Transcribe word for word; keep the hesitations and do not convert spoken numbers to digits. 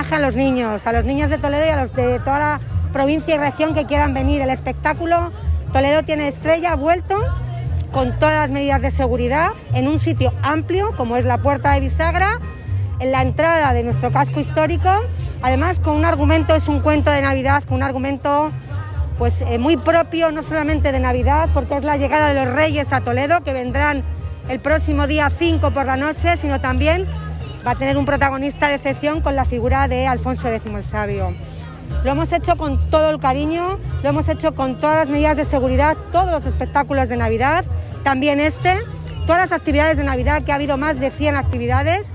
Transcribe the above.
homenaje a los niños, a los niños de Toledo y a los de toda la provincia y región que quieran venir. El espectáculo Toledo tiene estrella, ha vuelto con todas las medidas de seguridad, en un sitio amplio como es la Puerta de Bisagra, en la entrada de nuestro casco histórico, además con un argumento, es un cuento de Navidad, con un argumento pues eh, muy propio, no solamente de Navidad, porque es la llegada de los Reyes a Toledo, que vendrán el próximo día cinco por la noche, sino también va a tener un protagonista de excepción con la figura de Alfonso décimo el Sabio. Lo hemos hecho con todo el cariño, lo hemos hecho con todas las medidas de seguridad, todos los espectáculos de Navidad, también este, todas las actividades de Navidad, que ha habido más de cien actividades.